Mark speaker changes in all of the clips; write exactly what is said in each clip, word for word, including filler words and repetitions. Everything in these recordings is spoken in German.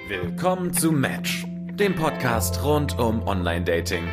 Speaker 1: Willkommen zu Match, dem Podcast rund um Online-Dating.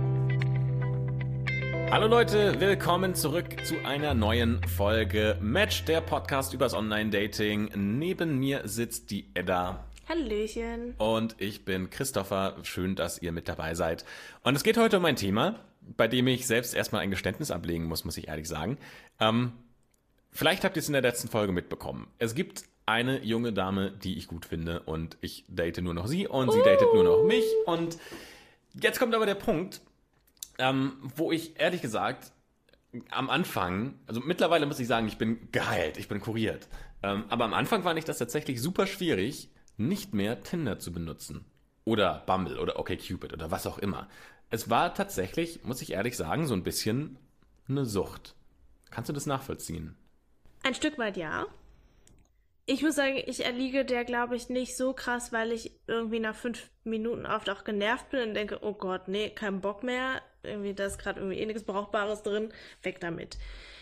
Speaker 1: Hallo Leute, willkommen zurück zu einer neuen Folge Match, der Podcast übers Online-Dating. Neben mir sitzt die Edda.
Speaker 2: Hallöchen.
Speaker 1: Und ich bin Christopher. Schön, dass ihr mit dabei seid. Und es geht heute um ein Thema, bei dem ich selbst erstmal ein Geständnis ablegen muss, muss ich ehrlich sagen. Ähm, vielleicht habt ihr es in der letzten Folge mitbekommen. Es gibt eine junge Dame, die ich gut finde und ich date nur noch sie und uh. sie datet nur noch mich. Und jetzt kommt aber der Punkt, ähm, wo ich ehrlich gesagt am Anfang, also mittlerweile muss ich sagen, ich bin geheilt, ich bin kuriert. Ähm, aber am Anfang fand ich das tatsächlich super schwierig, nicht mehr Tinder zu benutzen. Oder Bumble oder OkCupid oder was auch immer. Es war tatsächlich, muss ich ehrlich sagen, so ein bisschen eine Sucht. Kannst du das nachvollziehen?
Speaker 2: Ein Stück weit ja. Ich muss sagen, ich erliege der, glaube ich, nicht so krass, weil ich irgendwie nach fünf Minuten oft auch genervt bin und denke, oh Gott, nee, kein Bock mehr. Irgendwie, da ist gerade irgendwie eh nichts Brauchbares drin. Weg damit.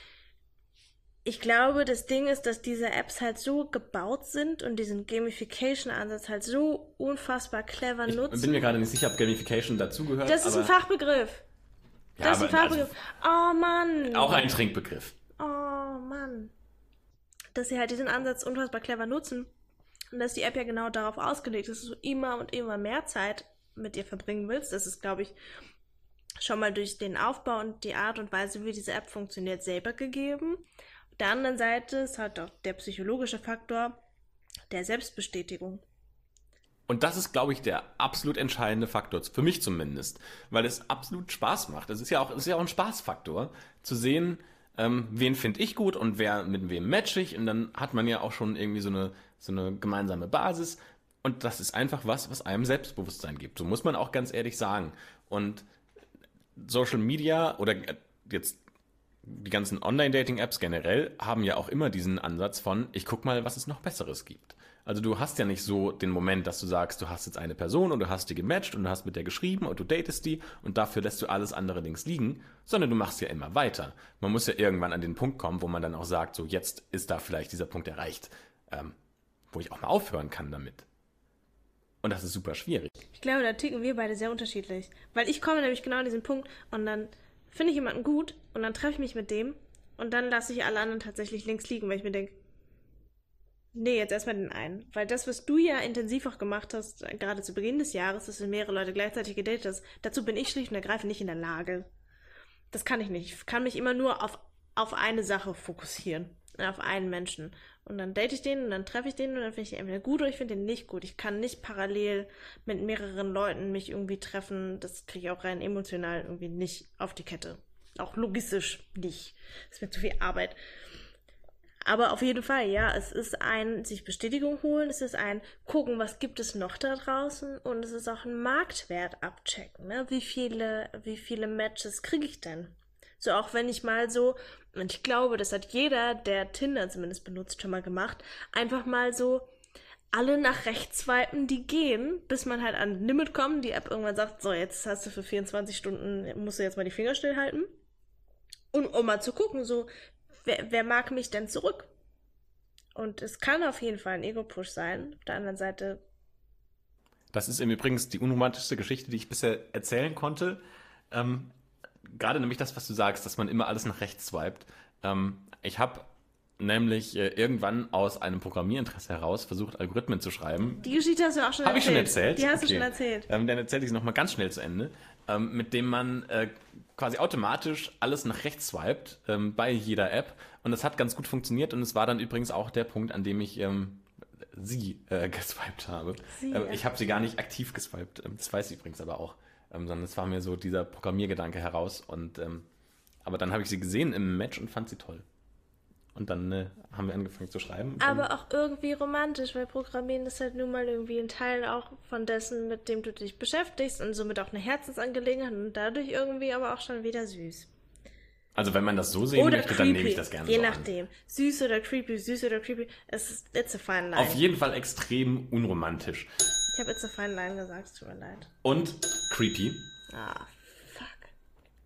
Speaker 2: Ich glaube, das Ding ist, dass diese Apps halt so gebaut sind und diesen Gamification-Ansatz halt so unfassbar clever
Speaker 1: ich
Speaker 2: nutzen.
Speaker 1: Ich bin mir gerade nicht sicher, ob Gamification dazugehört.
Speaker 2: Das ist ein Fachbegriff.
Speaker 1: Ja,
Speaker 2: das ist ein Fachbegriff. Also, oh Mann.
Speaker 1: Auch ein Trinkbegriff.
Speaker 2: Oh Mann. Dass sie halt diesen Ansatz unfassbar clever nutzen und dass die App ja genau darauf ausgelegt ist, dass du immer und immer mehr Zeit mit ihr verbringen willst. Das ist, glaube ich, schon mal durch den Aufbau und die Art und Weise, wie diese App funktioniert, selber gegeben. Auf der anderen Seite ist halt auch der psychologische Faktor der Selbstbestätigung.
Speaker 1: Und das ist, glaube ich, der absolut entscheidende Faktor, für mich zumindest, weil es absolut Spaß macht. Es ist ja auch, es ist ja auch ein Spaßfaktor, zu sehen, ähm, wen finde ich gut und wer mit wem match ich. Und dann hat man ja auch schon irgendwie so eine, so eine gemeinsame Basis. Und das ist einfach was, was einem Selbstbewusstsein gibt. So muss man auch ganz ehrlich sagen. Und Social Media oder jetzt die ganzen Online-Dating-Apps generell haben ja auch immer diesen Ansatz von, ich guck mal, was es noch Besseres gibt. Also du hast ja nicht so den Moment, dass du sagst, du hast jetzt eine Person und du hast die gematcht und du hast mit der geschrieben und du datest die und dafür lässt du alles andere links liegen, sondern du machst ja immer weiter. Man muss ja irgendwann an den Punkt kommen, wo man dann auch sagt, so jetzt ist da vielleicht dieser Punkt erreicht, ähm, wo ich auch mal aufhören kann damit. Und das ist super schwierig.
Speaker 2: Ich glaube, da ticken wir beide sehr unterschiedlich. Weil ich komme nämlich genau an diesen Punkt und dann finde ich jemanden gut und dann treffe ich mich mit dem und dann lasse ich alle anderen tatsächlich links liegen, weil ich mir denke, nee, jetzt erstmal den einen. Weil das, was du ja intensiv auch gemacht hast, gerade zu Beginn des Jahres, dass du mehrere Leute gleichzeitig gedatet hast, dazu bin ich schlicht und ergreifend nicht in der Lage. Das kann ich nicht. Ich kann mich immer nur auf, auf eine Sache fokussieren. Auf einen Menschen. Und dann date ich den und dann treffe ich den und dann finde ich den entweder gut oder ich finde den nicht gut. Ich kann nicht parallel mit mehreren Leuten mich irgendwie treffen. Das kriege ich auch rein emotional irgendwie nicht auf die Kette. Auch logistisch nicht. Das ist mir zu viel Arbeit. Aber auf jeden Fall, ja, es ist ein sich Bestätigung holen, es ist ein gucken, was gibt es noch da draußen und es ist auch ein Marktwert abchecken. Ne? Wie viele, wie viele Matches kriege ich denn? So auch wenn ich mal so, und ich glaube, das hat jeder, der Tinder zumindest benutzt, schon mal gemacht, einfach mal so alle nach rechts swipen, die gehen, bis man halt an ein Limit kommt, die App irgendwann sagt, so jetzt hast du für vierundzwanzig Stunden, musst du jetzt mal die Finger stillhalten. Und um mal zu gucken, so, wer, wer mag mich denn zurück? Und es kann auf jeden Fall ein Ego-Push sein. Auf der anderen Seite.
Speaker 1: Das ist im Übrigen die unromantischste Geschichte, die ich bisher erzählen konnte. Ähm, Gerade nämlich das, was du sagst, dass man immer alles nach rechts swiped. Ähm, ich habe nämlich äh, irgendwann aus einem Programmierinteresse heraus versucht, Algorithmen zu schreiben.
Speaker 2: Die Geschichte hast du auch schon
Speaker 1: hab
Speaker 2: erzählt.
Speaker 1: Habe ich schon erzählt?
Speaker 2: Die hast
Speaker 1: okay.
Speaker 2: du schon erzählt.
Speaker 1: Ähm, dann erzähle ich es nochmal ganz schnell zu Ende. Ähm, mit dem man äh, quasi automatisch alles nach rechts swiped ähm, bei jeder App. Und das hat ganz gut funktioniert. Und es war dann übrigens auch der Punkt, an dem ich ähm, sie äh, geswiped habe.
Speaker 2: Sie,
Speaker 1: äh, ich habe sie gar nicht aktiv geswiped. Das weiß sie übrigens aber auch. Ähm, sondern es war mir so dieser Programmiergedanke heraus. Und ähm, aber dann habe ich sie gesehen im Match und fand sie toll. Und dann äh, haben wir angefangen zu schreiben.
Speaker 2: Aber auch irgendwie romantisch, weil Programmieren ist halt nun mal irgendwie ein Teil auch von dessen, mit dem du dich beschäftigst und somit auch eine Herzensangelegenheit und dadurch irgendwie aber auch schon wieder süß.
Speaker 1: Also wenn man das so sehen
Speaker 2: oder
Speaker 1: möchte,
Speaker 2: creepy.
Speaker 1: Dann nehme ich das gerne
Speaker 2: Je
Speaker 1: so
Speaker 2: nachdem.
Speaker 1: an.
Speaker 2: Süß oder creepy, süß oder creepy, es ist it's a fine line.
Speaker 1: Auf jeden Fall extrem unromantisch.
Speaker 2: Ich habe it's a fine line gesagt, tut mir leid.
Speaker 1: Und creepy.
Speaker 2: Ah, fuck.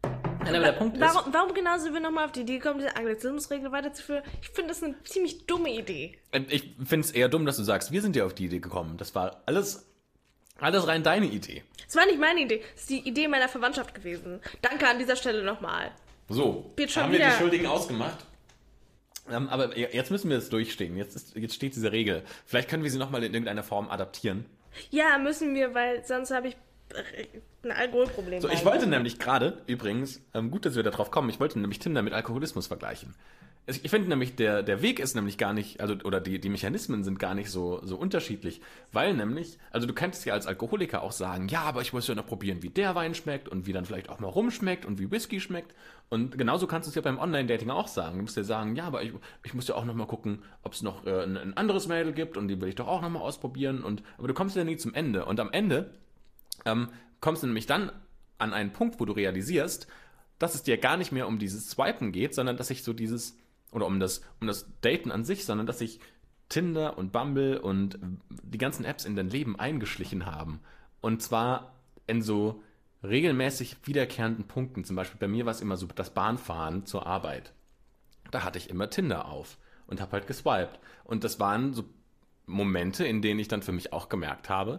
Speaker 1: Nein, aber der Punkt
Speaker 2: warum,
Speaker 1: ist...
Speaker 2: Warum genau sind wir nochmal auf die Idee gekommen, diese Anglizismusregel weiterzuführen? Ich finde das eine ziemlich dumme Idee.
Speaker 1: Ich finde es eher dumm, dass du sagst, wir sind ja auf die Idee gekommen. Das war alles, alles rein deine Idee.
Speaker 2: Das war nicht meine Idee, das ist die Idee meiner Verwandtschaft gewesen. Danke an dieser Stelle nochmal.
Speaker 1: So, haben wir die Schuldigen ausgemacht? Ähm, aber jetzt müssen wir es durchstehen. Jetzt, ist, jetzt steht diese Regel. Vielleicht können wir sie nochmal in irgendeiner Form adaptieren.
Speaker 2: Ja, müssen wir, weil sonst habe ich ein Alkoholproblem.
Speaker 1: So, ich wollte nämlich gerade, übrigens, ähm, gut, dass wir da drauf kommen, ich wollte nämlich Tinder mit Alkoholismus vergleichen. Ich finde nämlich, der, der Weg ist nämlich gar nicht, also oder die, die Mechanismen sind gar nicht so, so unterschiedlich, weil nämlich, also du könntest ja als Alkoholiker auch sagen, ja, aber ich muss ja noch probieren, wie der Wein schmeckt und wie dann vielleicht auch mal rumschmeckt und wie Whisky schmeckt, und genauso kannst du es ja beim Online-Dating auch sagen. Du musst ja sagen, ja, aber ich, ich muss ja auch noch mal gucken, ob es noch äh, ein, ein anderes Mädel gibt und die will ich doch auch noch mal ausprobieren, und aber du kommst ja nie zum Ende, und am Ende ähm, kommst du nämlich dann an einen Punkt, wo du realisierst, dass es dir gar nicht mehr um dieses Swipen geht, sondern dass sich so dieses oder um das, um das Daten an sich, sondern dass sich Tinder und Bumble und die ganzen Apps in dein Leben eingeschlichen haben. Und zwar in so regelmäßig wiederkehrenden Punkten. Zum Beispiel bei mir war es immer so das Bahnfahren zur Arbeit. Da hatte ich immer Tinder auf und habe halt geswiped. Und das waren so Momente, in denen ich dann für mich auch gemerkt habe,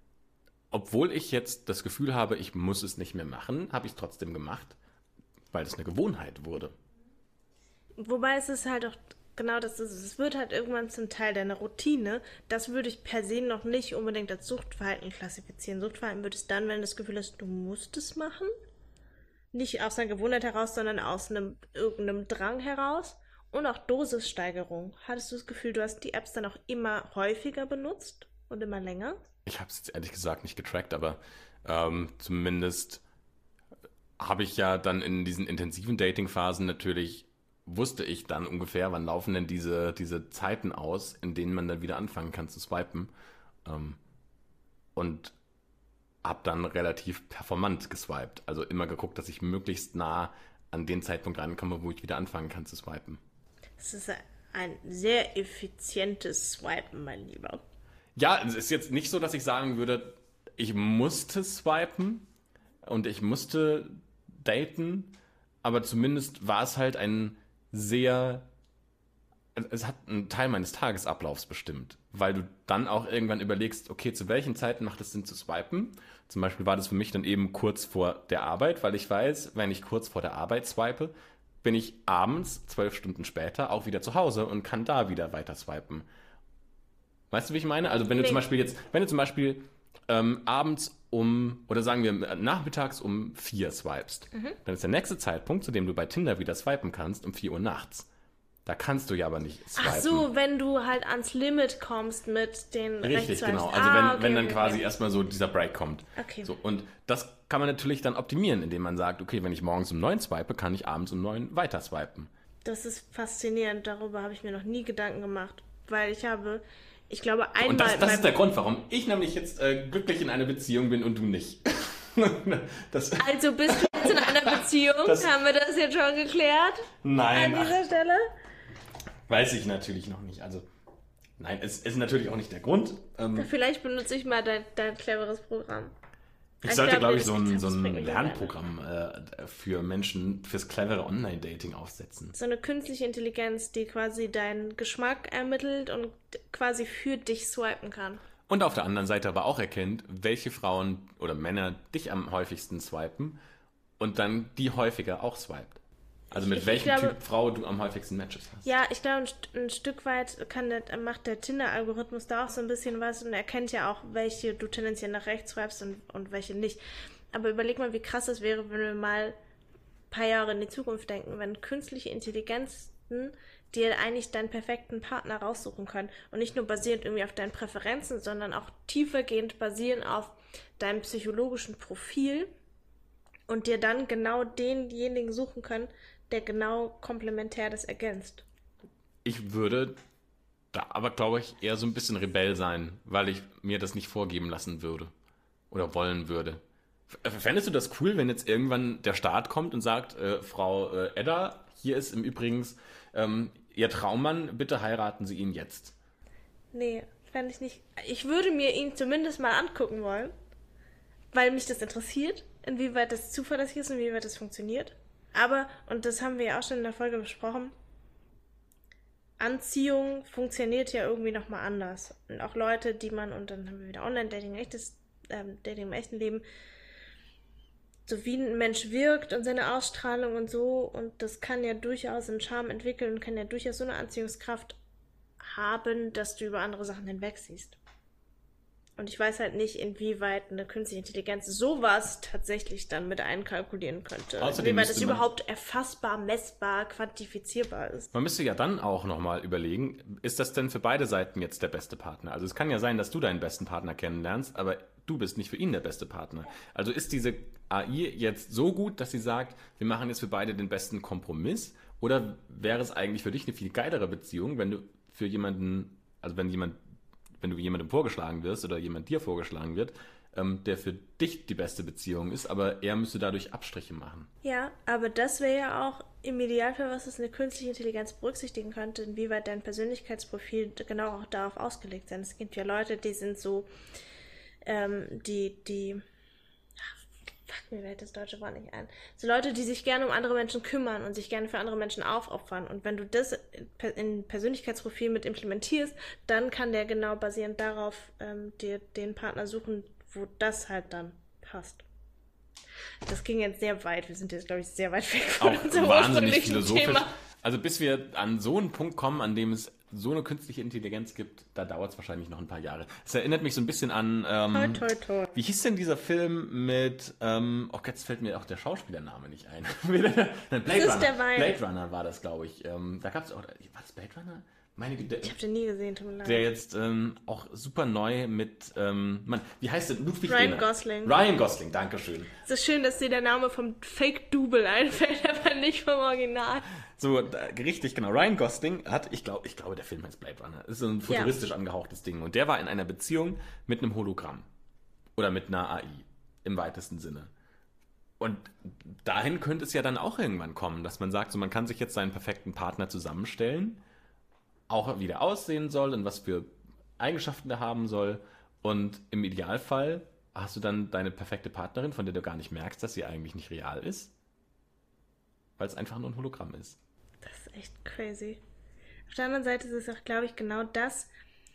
Speaker 1: obwohl ich jetzt das Gefühl habe, ich muss es nicht mehr machen, habe ich es trotzdem gemacht, weil es eine Gewohnheit wurde.
Speaker 2: Wobei es ist halt auch genau das ist. Es wird halt irgendwann zum Teil deiner Routine. Das würde ich per se noch nicht unbedingt als Suchtverhalten klassifizieren. Suchtverhalten wird es dann, wenn du das Gefühl hast, du musst es machen. Nicht aus einer Gewohnheit heraus, sondern aus einem irgendeinem Drang heraus. Und auch Dosissteigerung. Hattest du das Gefühl, du hast die Apps dann auch immer häufiger benutzt und immer länger?
Speaker 1: Ich habe es jetzt ehrlich gesagt nicht getrackt, aber ähm, zumindest habe ich ja dann in diesen intensiven Dating-Phasen natürlich wusste ich dann ungefähr, wann laufen denn diese, diese Zeiten aus, in denen man dann wieder anfangen kann zu swipen. Ähm, und habe dann relativ performant geswiped. Also immer geguckt, dass ich möglichst nah an den Zeitpunkt rankomme, wo ich wieder anfangen kann zu swipen.
Speaker 2: Das ist ein sehr effizientes Swipen, mein Lieber.
Speaker 1: Ja, es ist jetzt nicht so, dass ich sagen würde, ich musste swipen und ich musste daten, aber zumindest war es halt ein sehr, es hat einen Teil meines Tagesablaufs bestimmt, weil du dann auch irgendwann überlegst, okay, zu welchen Zeiten macht es Sinn zu swipen? Zum Beispiel war das für mich dann eben kurz vor der Arbeit, weil ich weiß, wenn ich kurz vor der Arbeit swipe, bin ich abends, zwölf Stunden später, auch wieder zu Hause und kann da wieder weiter swipen. Weißt du, wie ich meine? Also wenn du
Speaker 2: Nee.
Speaker 1: zum Beispiel jetzt, wenn du zum Beispiel ähm, abends um, oder sagen wir nachmittags um vier swipest, mhm. dann ist der nächste Zeitpunkt, zu dem du bei Tinder wieder swipen kannst, um vier Uhr nachts. Da kannst du ja aber nicht swipen.
Speaker 2: Ach so, wenn du halt ans Limit kommst mit den
Speaker 1: Richtig,
Speaker 2: Rechtsswipes.
Speaker 1: genau. Also
Speaker 2: ah,
Speaker 1: wenn,
Speaker 2: okay,
Speaker 1: wenn dann
Speaker 2: okay,
Speaker 1: quasi
Speaker 2: okay.
Speaker 1: erstmal so dieser Break kommt.
Speaker 2: Okay.
Speaker 1: So, und das kann man natürlich dann optimieren, indem man sagt, okay, wenn ich morgens um neun swipe, kann ich abends um neun weiter swipen.
Speaker 2: Das ist faszinierend. Darüber habe ich mir noch nie Gedanken gemacht. Weil ich habe, ich glaube, einmal...
Speaker 1: Und das, das
Speaker 2: beim-
Speaker 1: ist der Grund, warum ich nämlich jetzt äh, glücklich in einer Beziehung bin und du nicht. das,
Speaker 2: Also bist du jetzt in einer Beziehung?
Speaker 1: Das-
Speaker 2: Haben wir das jetzt schon geklärt?
Speaker 1: nein,
Speaker 2: An
Speaker 1: ach,
Speaker 2: dieser Stelle?
Speaker 1: weiß ich natürlich noch nicht. Also, nein, es ist natürlich auch nicht der Grund. Ähm,
Speaker 2: Vielleicht benutze ich mal dein, dein cleveres Programm.
Speaker 1: ich
Speaker 2: ich
Speaker 1: sollte,
Speaker 2: glaube
Speaker 1: glaube ich, so
Speaker 2: nicht,
Speaker 1: ein,
Speaker 2: das
Speaker 1: so ein
Speaker 2: bringt mich
Speaker 1: Lernprogramm äh, für Menschen, fürs clevere Online-Dating aufsetzen.
Speaker 2: So eine künstliche Intelligenz, die quasi deinen Geschmack ermittelt und quasi für dich swipen kann.
Speaker 1: Und auf der anderen Seite aber auch erkennt, welche Frauen oder Männer dich am häufigsten swipen und dann die häufiger auch swiped. Also mit
Speaker 2: Ich- ich
Speaker 1: welchem
Speaker 2: glaube-
Speaker 1: Typ Frau du am häufigsten Matches hast.
Speaker 2: Ja, ich glaube, ein, St- ein Stück weit kann der, macht der Tinder-Algorithmus da auch so ein bisschen was und erkennt ja auch, welche du tendenziell nach rechts swipest und, und welche nicht. Aber überleg mal, wie krass es wäre, wenn wir mal ein paar Jahre in die Zukunft denken, wenn künstliche Intelligenzen dir eigentlich deinen perfekten Partner raussuchen können und nicht nur basierend irgendwie auf deinen Präferenzen, sondern auch tiefergehend basierend auf deinem psychologischen Profil und dir dann genau denjenigen suchen können, der genau komplementär das ergänzt.
Speaker 1: Ich würde da aber, glaube ich, eher so ein bisschen Rebell sein, weil ich mir das nicht vorgeben lassen würde oder wollen würde. F- Fändest du das cool, wenn jetzt irgendwann der Staat kommt und sagt, äh, Frau äh, Edda, hier ist im Übrigen ähm, Ihr Traummann, bitte heiraten Sie ihn jetzt.
Speaker 2: Nee, fände ich nicht. Ich würde mir ihn zumindest mal angucken wollen, weil mich das interessiert, inwieweit das zuverlässig ist und inwieweit das funktioniert. Aber, und das haben wir ja auch schon in der Folge besprochen, Anziehung funktioniert ja irgendwie nochmal anders. Und auch Leute, die man, und dann haben wir wieder Online-Dating, echtes ähm, Dating im echten Leben, so wie ein Mensch wirkt und seine Ausstrahlung und so, und das kann ja durchaus einen Charme entwickeln und kann ja durchaus so eine Anziehungskraft haben, dass du über andere Sachen hinwegsiehst. Und ich weiß halt nicht, inwieweit eine künstliche Intelligenz sowas tatsächlich dann mit einkalkulieren könnte.
Speaker 1: Außerdem
Speaker 2: inwieweit das
Speaker 1: müsste man-
Speaker 2: überhaupt erfassbar, messbar, quantifizierbar ist.
Speaker 1: Man müsste ja dann auch nochmal überlegen, ist das denn für beide Seiten jetzt der beste Partner? Also es kann ja sein, dass du deinen besten Partner kennenlernst, aber du bist nicht für ihn der beste Partner. Also ist diese A I jetzt so gut, dass sie sagt, wir machen jetzt für beide den besten Kompromiss? Oder wäre es eigentlich für dich eine viel geilere Beziehung, wenn du für jemanden, also wenn jemand, wenn du jemandem vorgeschlagen wirst oder jemand dir vorgeschlagen wird, ähm, der für dich die beste Beziehung ist, aber er müsste dadurch Abstriche machen.
Speaker 2: Ja, aber das wäre ja auch im Idealfall, was es eine künstliche Intelligenz berücksichtigen könnte, inwieweit dein Persönlichkeitsprofil genau auch darauf ausgelegt sein. Es gibt ja Leute, die sind so, ähm, die, die, ach, fuck, mir fällt das deutsche Wort nicht ein. So Leute, die sich gerne um andere Menschen kümmern und sich gerne für andere Menschen aufopfern. Und wenn du das in in Persönlichkeitsprofil mit implementierst, dann kann der genau basierend darauf ähm, dir den Partner suchen, wo das halt dann passt. Das ging jetzt sehr weit. Wir sind jetzt, glaube ich, sehr weit weg von
Speaker 1: Auch
Speaker 2: unserem
Speaker 1: wahnsinnig
Speaker 2: ursprünglichen
Speaker 1: philosophisch.
Speaker 2: Thema.
Speaker 1: Also bis wir an so einen Punkt kommen, an dem es so eine künstliche Intelligenz gibt, da dauert es wahrscheinlich noch ein paar Jahre. Es erinnert mich so ein bisschen an, ähm,
Speaker 2: Toi, toi, toi.
Speaker 1: wie hieß denn dieser Film mit, ähm, oh, jetzt fällt mir auch der Schauspielername nicht ein. Nein, Blade
Speaker 2: ist
Speaker 1: Runner.
Speaker 2: derweil.
Speaker 1: Blade Runner war das, glaube ich. Ähm, da gab es auch, war das Blade Runner? Meine Güte.
Speaker 2: Ich habe den nie gesehen, tut mir leid.
Speaker 1: Der jetzt ähm, auch super neu mit, ähm, Mann, wie heißt der? Ludwig
Speaker 2: Ryan
Speaker 1: Behner.
Speaker 2: Gosling.
Speaker 1: Ryan Gosling, dankeschön.
Speaker 2: Es ist schön, dass dir der Name vom Fake-Double einfällt, aber nicht vom Original.
Speaker 1: So, da, richtig, genau. Ryan Gosling hat, ich glaube, ich glaube, der Film heißt Blade Runner. Das ist so ein futuristisch angehauchtes Ding. Und der war in einer Beziehung mit einem Hologramm. Oder mit einer A I. Im weitesten Sinne. Und dahin könnte es ja dann auch irgendwann kommen, dass man sagt, so man kann sich jetzt seinen perfekten Partner zusammenstellen, auch wie der aussehen soll und was für Eigenschaften der haben soll. Und im Idealfall hast du dann deine perfekte Partnerin, von der du gar nicht merkst, dass sie eigentlich nicht real ist, weil es einfach nur ein Hologramm ist.
Speaker 2: Das ist echt crazy. Auf der anderen Seite ist es auch, glaube ich, genau das.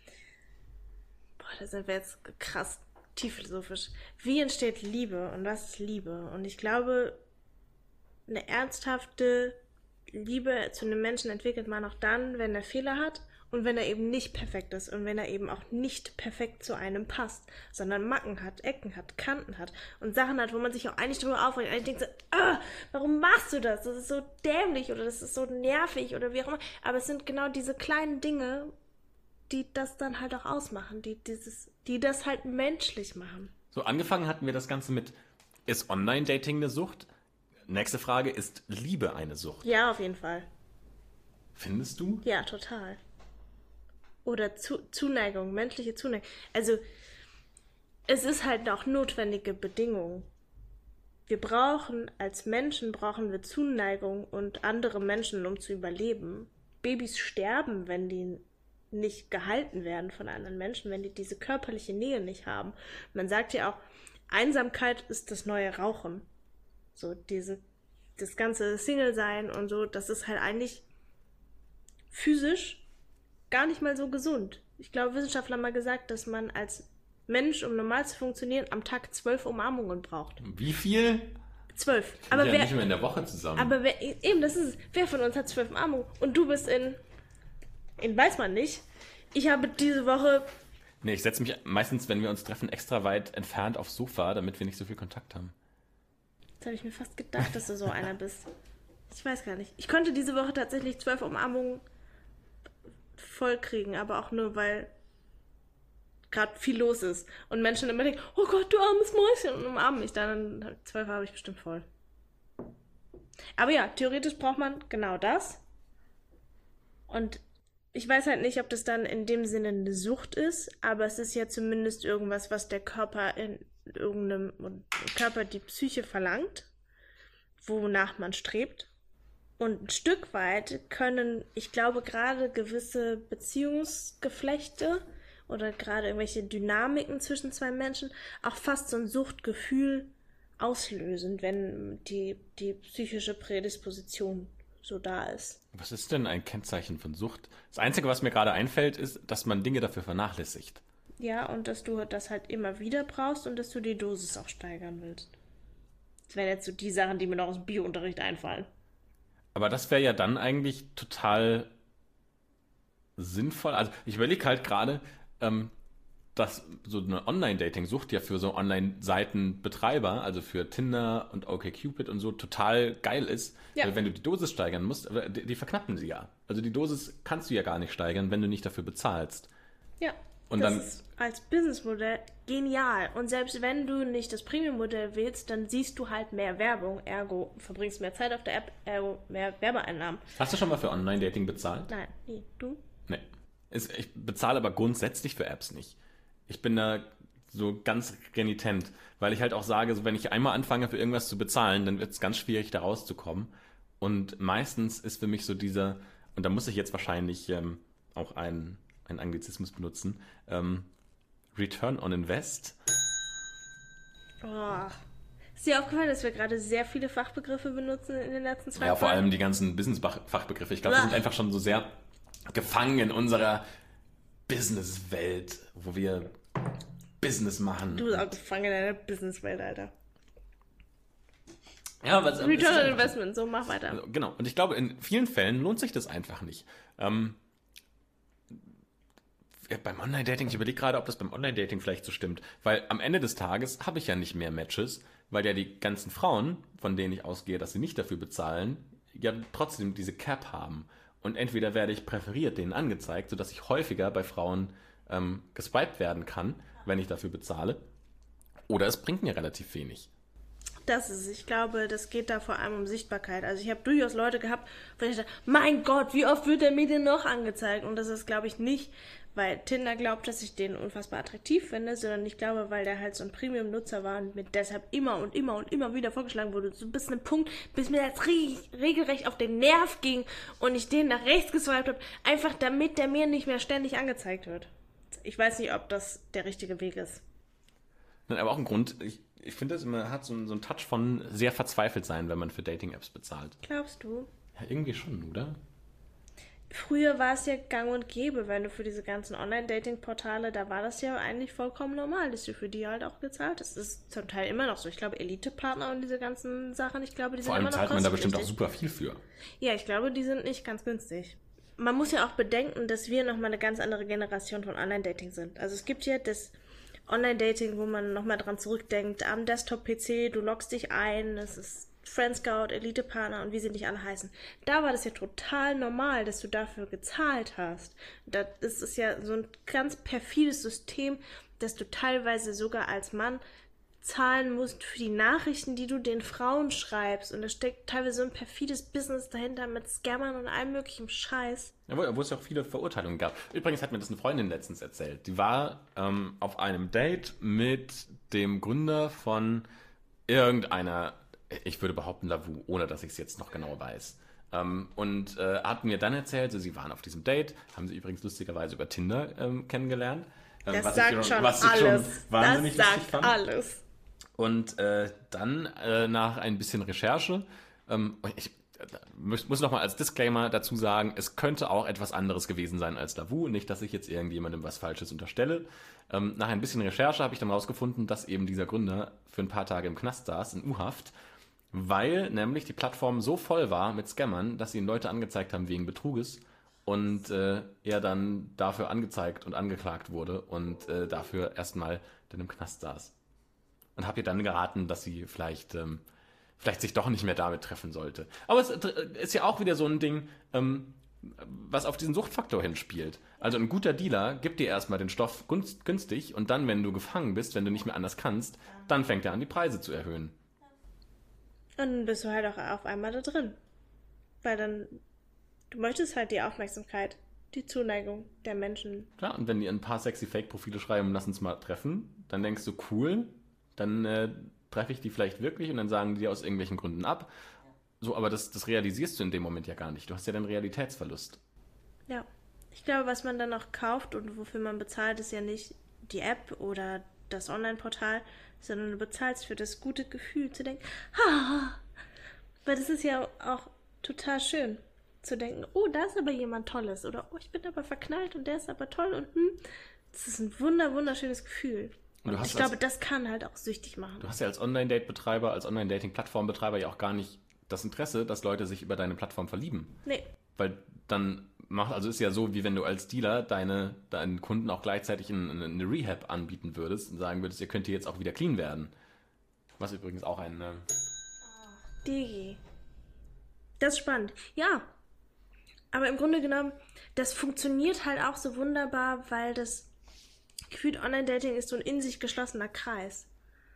Speaker 2: Boah, da sind wir jetzt krass tief philosophisch. Wie entsteht Liebe und was ist Liebe? Und ich glaube, eine ernsthafte Liebe zu einem Menschen entwickelt man auch dann, wenn er Fehler hat und wenn er eben nicht perfekt ist und wenn er eben auch nicht perfekt zu einem passt, sondern Macken hat, Ecken hat, Kanten hat und Sachen hat, wo man sich auch eigentlich drüber aufregt. Eigentlich denkt so, ah, warum machst du das? Das ist so dämlich oder das ist so nervig oder wie auch immer. Aber es sind genau diese kleinen Dinge, die das dann halt auch ausmachen, die dieses, die das halt menschlich machen.
Speaker 1: So, angefangen hatten wir das Ganze mit, ist Online-Dating eine Sucht? Nächste Frage, ist Liebe eine Sucht?
Speaker 2: Ja, auf jeden Fall.
Speaker 1: Findest du?
Speaker 2: Ja, total. Oder zu, Zuneigung, menschliche Zuneigung. Also, es ist halt auch notwendige Bedingung. Wir brauchen, als Menschen brauchen wir Zuneigung und andere Menschen, um zu überleben. Babys sterben, wenn die nicht gehalten werden von anderen Menschen, wenn die diese körperliche Nähe nicht haben. Man sagt ja auch, Einsamkeit ist das neue Rauchen. So diese, das ganze Single-Sein und so, das ist halt eigentlich physisch gar nicht mal so gesund. Ich glaube, Wissenschaftler haben mal gesagt, dass man als Mensch, um normal zu funktionieren, am Tag zwölf Umarmungen braucht.
Speaker 1: Wie viel?
Speaker 2: Zwölf.
Speaker 1: Wir
Speaker 2: Aber
Speaker 1: sind ja
Speaker 2: wer,
Speaker 1: nicht mehr in der Woche zusammen.
Speaker 2: aber wer, eben, das ist es. Wer von uns hat zwölf Umarmungen? Und du bist in, in weiß man nicht. Ich habe diese Woche,
Speaker 1: nee, ich setze mich meistens, wenn wir uns treffen, extra weit entfernt aufs Sofa, damit wir nicht so viel Kontakt haben.
Speaker 2: jetzt habe ich mir fast gedacht, dass du so einer bist. Ich weiß gar nicht. Ich konnte diese Woche tatsächlich zwölf Umarmungen voll kriegen, aber auch nur, weil gerade viel los ist. Und Menschen immer denken, oh Gott, du armes Mäuschen, und umarmen mich dann. Dann zwölf habe ich bestimmt voll. Aber ja, theoretisch braucht man genau das. Und ich weiß halt nicht, ob das dann in dem Sinne eine Sucht ist, aber es ist ja zumindest irgendwas, was der Körper in irgendeinem Körper die Psyche verlangt, wonach man strebt. Und ein Stück weit können, ich glaube, gerade gewisse Beziehungsgeflechte oder gerade irgendwelche Dynamiken zwischen zwei Menschen auch fast so ein Suchtgefühl auslösend, wenn die, die psychische Prädisposition so da ist.
Speaker 1: Was ist denn ein Kennzeichen von Sucht? Das Einzige, was mir gerade einfällt, ist, dass man Dinge dafür vernachlässigt.
Speaker 2: Ja, und dass du das halt immer wieder brauchst und dass du die Dosis auch steigern willst. Das wären jetzt so die Sachen, die mir noch aus dem Biounterricht einfallen.
Speaker 1: Aber das wäre ja dann eigentlich total sinnvoll. Also ich überlege halt gerade, ähm, dass so eine Online-Dating-Sucht ja für so Online-Seitenbetreiber, also für Tinder und OkCupid und so, total geil ist.
Speaker 2: Ja.
Speaker 1: Weil wenn du die Dosis steigern musst, aber die, die verknappen sie ja. Also die Dosis kannst du ja gar nicht steigern, wenn du nicht dafür bezahlst.
Speaker 2: Ja,
Speaker 1: Und
Speaker 2: das
Speaker 1: dann,
Speaker 2: ist als Businessmodell genial. Und selbst wenn du nicht das Premium-Modell wählst, dann siehst du halt mehr Werbung, ergo verbringst mehr Zeit auf der App, ergo mehr Werbeeinnahmen.
Speaker 1: hast du schon mal für Online-Dating bezahlt?
Speaker 2: Nein, nie. Du?
Speaker 1: Nee. Ist- Ich bezahle aber grundsätzlich für Apps nicht. Ich bin da so ganz renitent, weil ich halt auch sage, so wenn ich einmal anfange für irgendwas zu bezahlen, dann wird es ganz schwierig, da rauszukommen. Und meistens ist für mich so dieser, und da muss ich jetzt wahrscheinlich ähm, auch einen, einen Anglizismus benutzen, ähm, Return on Invest.
Speaker 2: Oh. Ist dir aufgefallen, dass wir gerade sehr viele Fachbegriffe benutzen in den letzten zwei
Speaker 1: Ja, vor
Speaker 2: Folgen?
Speaker 1: allem die ganzen Business-Fachbegriffe. Ich glaube, wir
Speaker 2: Blah.
Speaker 1: sind einfach schon so sehr gefangen in unserer Business-Welt, wo wir Business machen.
Speaker 2: Du bist auch gefangen in deiner Businesswelt, Alter.
Speaker 1: Ja, was, es ist
Speaker 2: Return on
Speaker 1: einfach so.
Speaker 2: Investment, so mach weiter.
Speaker 1: Also, genau. Und ich glaube, in vielen Fällen lohnt sich das einfach nicht. Ähm, ja, beim Online-Dating, ich überlege gerade, ob das beim Online-Dating vielleicht so stimmt. Weil am Ende des Tages habe ich ja nicht mehr Matches, weil ja die ganzen Frauen, von denen ich ausgehe, dass sie nicht dafür bezahlen, ja trotzdem diese Cap haben. Und entweder werde ich präferiert denen angezeigt, sodass ich häufiger bei Frauen ähm, geswiped werden kann, wenn ich dafür bezahle. Oder es bringt mir relativ wenig.
Speaker 2: Das ist, ich glaube, das geht da vor allem um Sichtbarkeit. Also ich habe durchaus Leute gehabt, wo ich dachte, mein Gott, wie oft wird der mir denn noch angezeigt? Und das ist, glaube ich, nicht, weil Tinder glaubt, dass ich den unfassbar attraktiv finde, sondern ich glaube, weil der halt so ein Premium-Nutzer war und mir deshalb immer und immer und immer wieder vorgeschlagen wurde, so bis zu einem Punkt, bis mir das re- regelrecht auf den Nerv ging und ich den nach rechts geswiped habe, einfach damit der mir nicht mehr ständig angezeigt wird. Ich weiß nicht, ob das der richtige Weg ist.
Speaker 1: Nein, aber auch ein Grund, ich, ich finde, es immer hat so, einen- so einen Touch von sehr verzweifelt sein, wenn man für Dating-Apps bezahlt.
Speaker 2: Glaubst du?
Speaker 1: Ja, irgendwie schon, oder?
Speaker 2: Früher war es ja gang und gäbe, wenn du für diese ganzen Online-Dating-Portale, da war das ja eigentlich vollkommen normal, dass du für die halt auch gezahlt hast. Das ist zum Teil immer noch so. Ich glaube, Elite-Partner und diese ganzen Sachen, ich glaube, die sind
Speaker 1: Vor allem
Speaker 2: immer noch
Speaker 1: zahlt man da bestimmt auch
Speaker 2: kostenpflichtig.
Speaker 1: super viel für.
Speaker 2: Ja, ich glaube, die sind nicht ganz günstig. Man muss ja auch bedenken, dass wir nochmal eine ganz andere Generation von Online-Dating sind. Also es gibt ja das Online-Dating, wo man nochmal dran zurückdenkt, am Desktop-P C, du loggst dich ein, es ist Friendscout, Elite-Partner und wie sie nicht alle heißen. Da war das ja total normal, dass du dafür gezahlt hast. Das ist ja so ein ganz perfides System, dass du teilweise sogar als Mann zahlen musst für die Nachrichten, die du den Frauen schreibst. Und da steckt teilweise so ein perfides Business dahinter mit Scammern und allem möglichen Scheiß.
Speaker 1: Ja, wo, wo es ja auch viele Verurteilungen gab. Übrigens hat mir das eine Freundin letztens erzählt. Die war ähm, auf einem Date mit dem Gründer von irgendeiner, ich würde behaupten Lavu, ohne dass ich es jetzt noch genau weiß. Ähm, und äh, hat mir dann erzählt, so, sie waren auf diesem Date, haben sie übrigens lustigerweise über Tinder ähm, kennengelernt. Ähm,
Speaker 2: Das
Speaker 1: was
Speaker 2: sagt
Speaker 1: ich
Speaker 2: schon
Speaker 1: was ich
Speaker 2: alles.
Speaker 1: schon wahnsinnig
Speaker 2: Das
Speaker 1: lustig
Speaker 2: sagt
Speaker 1: fand.
Speaker 2: alles.
Speaker 1: Und äh, dann äh, nach ein bisschen Recherche, ähm, ich äh, muss, muss noch mal als Disclaimer dazu sagen, es könnte auch etwas anderes gewesen sein als Lavu, nicht, dass ich jetzt irgendjemandem was Falsches unterstelle. Ähm, nach ein bisschen Recherche habe ich dann rausgefunden, dass eben dieser Gründer für ein paar Tage im Knast saß, in U-Haft, weil nämlich die Plattform so voll war mit Scammern, dass ihn Leute angezeigt haben wegen Betruges und äh, er dann dafür angezeigt und angeklagt wurde und äh, dafür erstmal dann im Knast saß. Und habe ihr dann geraten, dass sie vielleicht, ähm, vielleicht sich doch nicht mehr damit treffen sollte. Aber es ist ja auch wieder so ein Ding, ähm, was auf diesen Suchtfaktor hinspielt. Also ein guter Dealer gibt dir erstmal den Stoff günst- günstig und dann, wenn du gefangen bist, wenn du nicht mehr anders kannst, dann fängt er an, die Preise zu erhöhen.
Speaker 2: Und dann bist du halt auch auf einmal da drin. Weil dann, du möchtest halt die Aufmerksamkeit, die Zuneigung der Menschen.
Speaker 1: Klar, und wenn die ein paar sexy Fake-Profile schreiben, lass uns mal treffen, dann denkst du, cool, dann äh, treffe ich die vielleicht wirklich und dann sagen die dir aus irgendwelchen Gründen ab. So, aber das, das realisierst du in dem Moment ja gar nicht. Du hast ja dann Realitätsverlust.
Speaker 2: Ja. Ich glaube, was man dann auch kauft und wofür man bezahlt, ist ja nicht die App oder das Online-Portal, sondern du bezahlst für das gute Gefühl zu denken, ha, weil das ist ja auch total schön zu denken, oh, da ist aber jemand Tolles oder oh, ich bin aber verknallt und der ist aber toll und hm, das ist ein wunder, wunderschönes Gefühl. Und, und ich glaube, das kann halt auch süchtig machen.
Speaker 1: Du hast ja als Online-Date-Betreiber, als Online-Dating-Plattform-Betreiber ja auch gar nicht das Interesse, dass Leute sich über deine Plattform verlieben.
Speaker 2: Nee.
Speaker 1: Weil dann macht, also ist ja so, wie wenn du als Dealer deine, deinen Kunden auch gleichzeitig eine, eine Rehab anbieten würdest und sagen würdest, ihr könnt hier jetzt auch wieder clean werden. Was übrigens auch ein... Äh
Speaker 2: Digi. Das ist spannend. Ja. Aber im Grunde genommen, das funktioniert halt auch so wunderbar, weil das gefühlt Online-Dating ist so ein in sich geschlossener Kreis.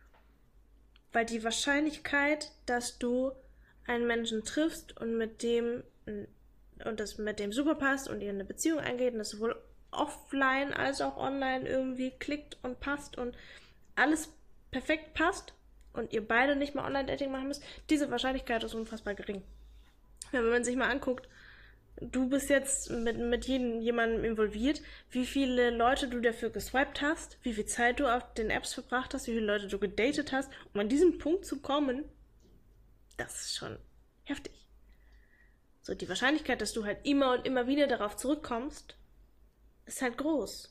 Speaker 2: Weil die Wahrscheinlichkeit, dass du einen Menschen triffst und mit dem und das mit dem super passt und ihr eine Beziehung eingeht und das sowohl offline als auch online irgendwie klickt und passt und alles perfekt passt und ihr beide nicht mal Online-Dating machen müsst, diese Wahrscheinlichkeit ist unfassbar gering. Ja, wenn man sich mal anguckt, du bist jetzt mit, mit jedem, jemandem involviert, wie viele Leute du dafür geswiped hast, wie viel Zeit du auf den Apps verbracht hast, wie viele Leute du gedatet hast, um an diesen Punkt zu kommen, das ist schon heftig. So, die Wahrscheinlichkeit, dass du halt immer und immer wieder darauf zurückkommst, ist halt groß.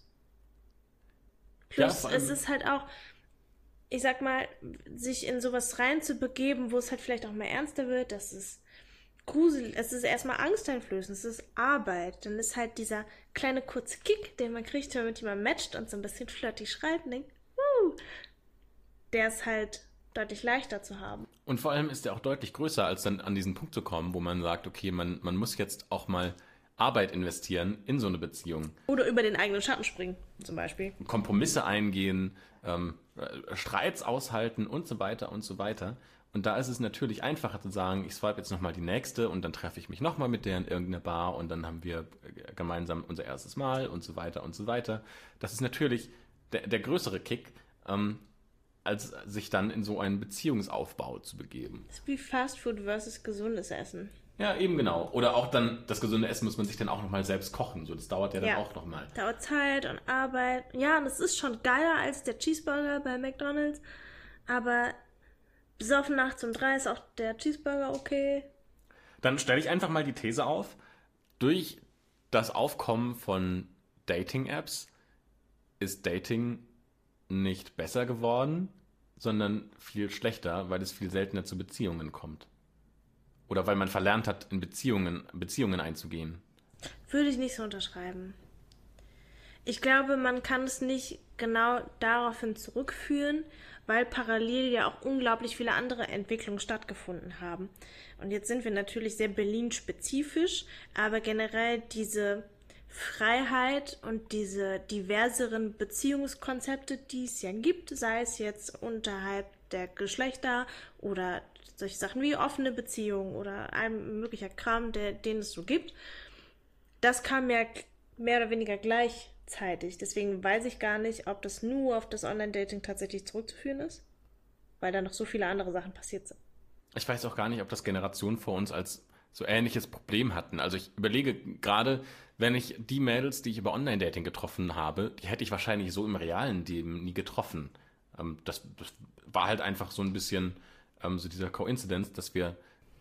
Speaker 2: Plus, ja, es ist halt auch, ich sag mal, sich in sowas reinzubegeben, wo es halt vielleicht auch mal ernster wird, das ist Grusel, es ist erstmal angsteinflößend, es ist Arbeit. Dann ist halt dieser kleine kurze Kick, den man kriegt, wenn man mit jemandem matcht und so ein bisschen flirty schreibt und denkt, uh, der ist halt deutlich leichter zu haben.
Speaker 1: Und vor allem ist der auch deutlich größer, als dann an diesen Punkt zu kommen, wo man sagt, okay, man, man muss jetzt auch mal Arbeit investieren in so eine Beziehung.
Speaker 2: Oder über den eigenen Schatten springen, zum Beispiel.
Speaker 1: Kompromisse eingehen, ähm, Streits aushalten und so weiter und so weiter. Und da ist es natürlich einfacher zu sagen, ich swipe jetzt nochmal die nächste und dann treffe ich mich nochmal mit der in irgendeiner Bar und dann haben wir gemeinsam unser erstes Mal und so weiter und so weiter. Das ist natürlich der, der größere Kick, ähm, als sich dann in so einen Beziehungsaufbau zu begeben.
Speaker 2: Das ist wie Fastfood versus gesundes Essen.
Speaker 1: Ja, eben genau. Oder auch dann, das gesunde Essen muss man sich dann auch nochmal selbst kochen. So, das dauert ja dann ja auch nochmal.
Speaker 2: Dauert Zeit und Arbeit. Ja, und es ist schon geiler als der Cheeseburger bei McDonald's. Aber besoffen nachts um drei ist auch der Cheeseburger okay.
Speaker 1: Dann stelle ich einfach mal die These auf. Durch das Aufkommen von Dating-Apps ist Dating nicht besser geworden, sondern viel schlechter, weil es viel seltener zu Beziehungen kommt. Oder weil man verlernt hat, in Beziehungen, Beziehungen einzugehen.
Speaker 2: Würde ich nicht so unterschreiben. Ich glaube, man kann es nicht genau daraufhin zurückführen, weil parallel ja auch unglaublich viele andere Entwicklungen stattgefunden haben. Und jetzt sind wir natürlich sehr Berlin-spezifisch, aber generell diese Freiheit und diese diverseren Beziehungskonzepte, die es ja gibt, sei es jetzt unterhalb der Geschlechter oder solche Sachen wie offene Beziehungen oder ein möglicher Kram, der, den es so gibt, das kam ja mehr oder weniger gleichzeitig. Deswegen weiß ich gar nicht, ob das nur auf das Online-Dating tatsächlich zurückzuführen ist, weil da noch so viele andere Sachen passiert sind.
Speaker 1: Ich weiß auch gar nicht, ob das Generationen vor uns als so ähnliches Problem hatten. Also ich überlege gerade, wenn ich die Mädels, die ich über Online-Dating getroffen habe, die hätte ich wahrscheinlich so im realen Leben nie getroffen. Ähm, das, das war halt einfach so ein bisschen ähm, so dieser Coincidence, dass wir...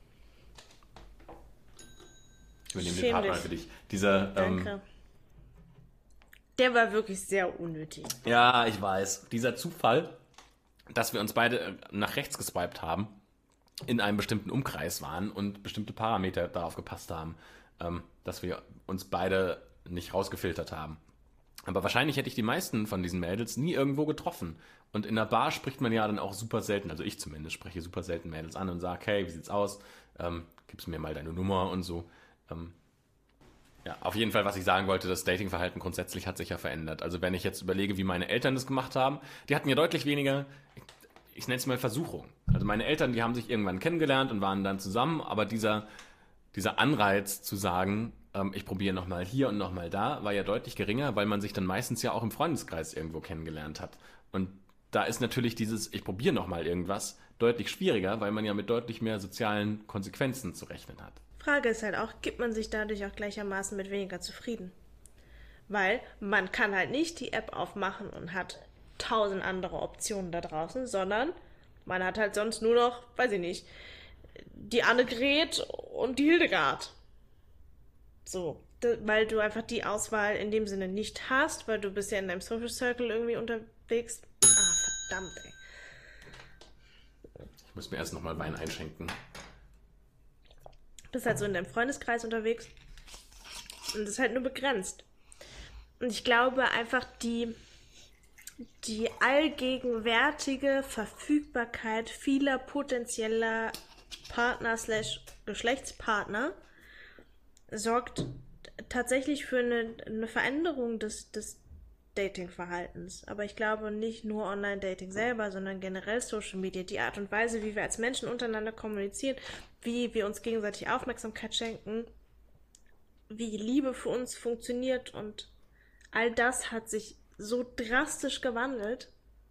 Speaker 1: Ich übernehme den Partner für dich. Dieser,
Speaker 2: Danke. Ähm, Der war wirklich sehr unnötig.
Speaker 1: Ja, ich weiß. Dieser Zufall, dass wir uns beide nach rechts geswiped haben, in einem bestimmten Umkreis waren und bestimmte Parameter darauf gepasst haben, ähm, dass wir uns beide nicht rausgefiltert haben. Aber wahrscheinlich hätte ich die meisten von diesen Mädels nie irgendwo getroffen. Und in der Bar spricht man ja dann auch super selten, also ich zumindest spreche super selten Mädels an und sage, hey, wie sieht's aus? Ähm, gibst mir mal deine Nummer und so. Ähm, ja, auf jeden Fall, was ich sagen wollte, das Datingverhalten grundsätzlich hat sich ja verändert. Also wenn ich jetzt überlege, wie meine Eltern das gemacht haben, die hatten ja deutlich weniger... ich nenne es mal Versuchung. Also meine Eltern, die haben sich irgendwann kennengelernt und waren dann zusammen, aber dieser, dieser Anreiz zu sagen, ähm, ich probiere nochmal hier und nochmal da, war ja deutlich geringer, weil man sich dann meistens ja auch im Freundeskreis irgendwo kennengelernt hat. Und da ist natürlich dieses, ich probiere nochmal irgendwas, deutlich schwieriger, weil man ja mit deutlich mehr sozialen Konsequenzen zu rechnen hat.
Speaker 2: Frage ist halt auch, gibt man sich dadurch auch gleichermaßen mit weniger zufrieden? Weil man kann halt nicht die App aufmachen und hat tausend andere Optionen da draußen, sondern man hat halt sonst nur noch, weiß ich nicht, die Annegret und die Hildegard. So, weil du einfach die Auswahl in dem Sinne nicht hast, weil du bist ja in deinem Social Circle irgendwie unterwegs. Ah, verdammt, ey.
Speaker 1: Ich muss mir erst nochmal Wein einschenken.
Speaker 2: Du bist halt so in deinem Freundeskreis unterwegs und das ist halt nur begrenzt. Und ich glaube einfach, die, die allgegenwärtige Verfügbarkeit vieler potenzieller Partner slash Geschlechtspartner sorgt tatsächlich für eine, eine Veränderung des, des Dating-Verhaltens. Aber ich glaube nicht nur Online-Dating selber, sondern generell Social Media, die Art und Weise, wie wir als Menschen untereinander kommunizieren, wie wir uns gegenseitig Aufmerksamkeit schenken, wie Liebe für uns funktioniert und all das hat sich so drastisch gewandelt